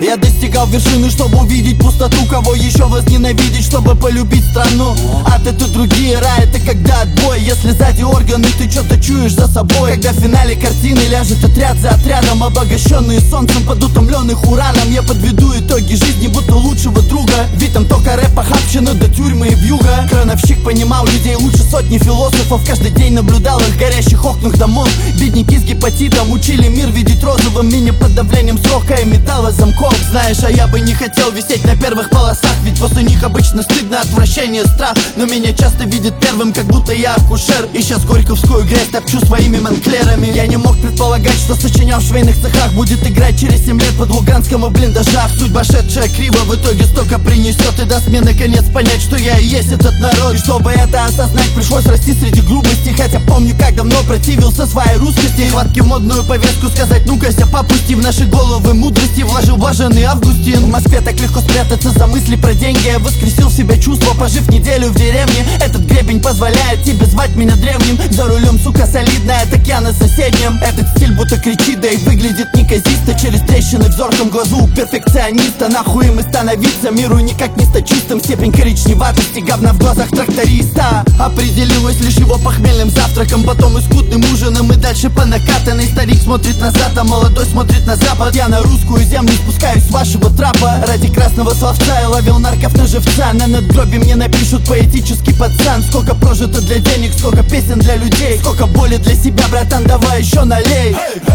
Я достигал вершины, чтобы увидеть пустоту. Кого еще возненавидеть, чтобы полюбить страну? Ад — это другие, рай — это когда отбой. Если сзади органы, ты что-то чуешь за собой. Когда в финале картины ляжет отряд за отрядом, обогащенные солнцем, подутомленных ураном, я подведу итоги жизни, будто лучшего друга. Ведь там только рэп, похабщина до тюрьмы и вьюга. Крановщик понимал людей лучше сотни философов. Каждый день наблюдал их в горящих окнах домов. Бедняки с гепатитом учили мир видеть розовым. Меня под давлением срока и металла замков. Знаешь, а я бы не хотел висеть на первых полосах, ведь после них обычно стыдно, отвращение, страх. Но меня часто видят первым, как будто я акушер. И сейчас горьковскую грязь топчу своими монклерами. Я не мог предполагать, что сочинял в швейных цехах будет играть через 7 лет под Луганском и блиндажах. Судьба, шедшая криво, в итоге столько принесет и даст мне наконец понять, что я и есть этот народ. И чтобы это осознать, пришлось расти среди грубости. Хотя помню, как давно противился своей русскости. Хватки в модную повестку сказать: ну-ка, попусти. В наши головы мудрости вложил блаженный Августин. В Москве так легко спрятаться за мысли про деньги. Я воскресил в себе чувство, пожив неделю в деревне. Этот гребень позволяет тебе звать меня древним. За рулем, сука, солидная, так я на соседнем. Этот стиль будто кричит, да и выглядит неказисто. Через трещины в зорком глазу у перфекциониста. Нахуй им и становиться миру никак не сточистым. Степень коричневатости, говна в глазах тракториста определилась лишь его похмельным завтраком, потом и скудным ужином, и дальше по накатанной. Старик смотрит назад, а молодой смотрит на запад. Я на русскую землю спускаюсь с вашего трапа. Ради красного словца я ловил нарков на живца. На надгробе мне напишут поэтический пацан. Сколько прожито для денег, сколько песен для людей, сколько боли для себя, братан, давай еще налей.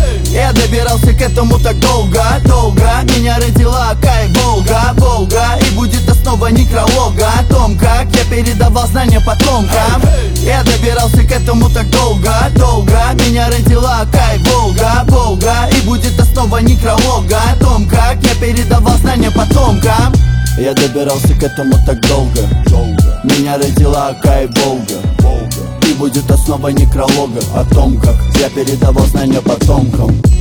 Я добирался к этому так долго, долго. Меня родила Акай, Волга, Волга. И будет основа некролога о том, как я передавал знания потомкам. Я добирался к этому так долго, долго. Меня родила Акай, Волга, Волга. И будет основа некролога о том, как я передавал знания потомкам. Я добирался к этому так долго, долго. Меня родила Акай, Волга, Волга. И будет основа некролога о том, как я передавал знания потомкам.